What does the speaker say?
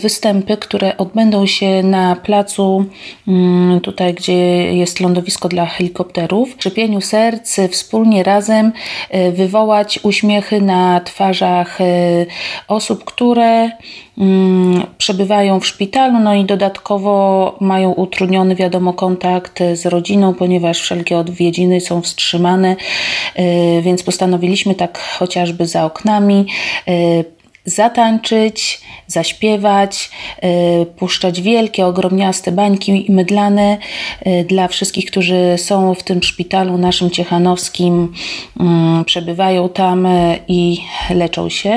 występy, które odbędą się na placu, tutaj gdzie jest lądowisko dla helikopterów. W skrzypieniu serc wspólnie razem wywołać uśmiechy na twarzach osób, które przebywają w szpitalu, no i dodatkowo mają utrudniony, wiadomo, kontakt z rodziną, ponieważ wszelkie odwiedziny są wstrzymane, więc postanowiliśmy tak chociażby za oknami zatańczyć, zaśpiewać, puszczać wielkie, ogromniaste bańki mydlane dla wszystkich, którzy są w tym szpitalu naszym ciechanowskim, przebywają tam i leczą się.